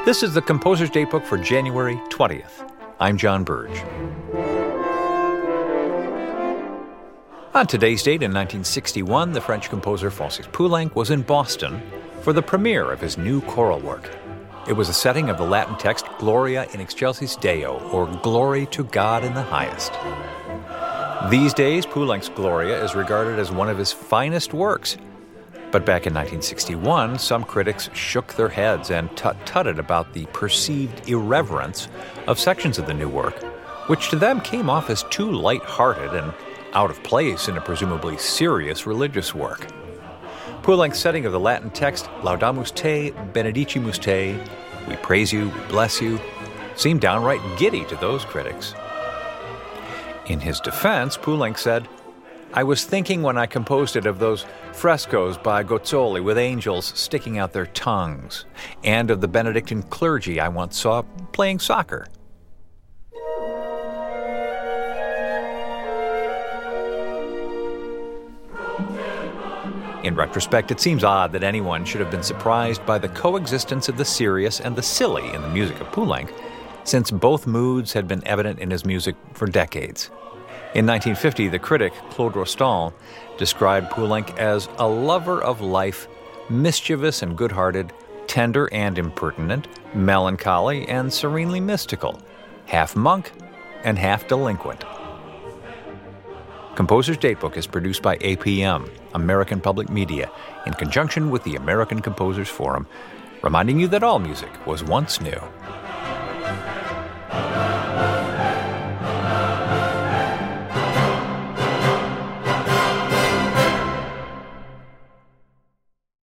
This is the Composer's Datebook for January 20th. I'm John Burge. On today's date in 1961, the French composer Francis Poulenc was in Boston for the premiere of his new choral work. It was a setting of the Latin text Gloria in excelsis Deo, or Glory to God in the highest. These days, Poulenc's Gloria is regarded as one of his finest works. But back in 1961, some critics shook their heads and tut-tutted about the perceived irreverence of sections of the new work, which to them came off as too light-hearted and out of place in a presumably serious religious work. Poulenc's setting of the Latin text Laudamus te, benedicimus te, we praise you, we bless you, seemed downright giddy to those critics. In his defense, Poulenc said, I was thinking when I composed it of those frescoes by Gozzoli with angels sticking out their tongues, and of the Benedictine clergy I once saw playing soccer. In retrospect, it seems odd that anyone should have been surprised by the coexistence of the serious and the silly in the music of Poulenc, since both moods had been evident in his music for decades. In 1950, the critic Claude Rostand described Poulenc as a lover of life, mischievous and good-hearted, tender and impertinent, melancholy and serenely mystical, half monk and half delinquent. Composer's Datebook is produced by APM, American Public Media, in conjunction with the American Composers Forum, reminding you that all music was once new.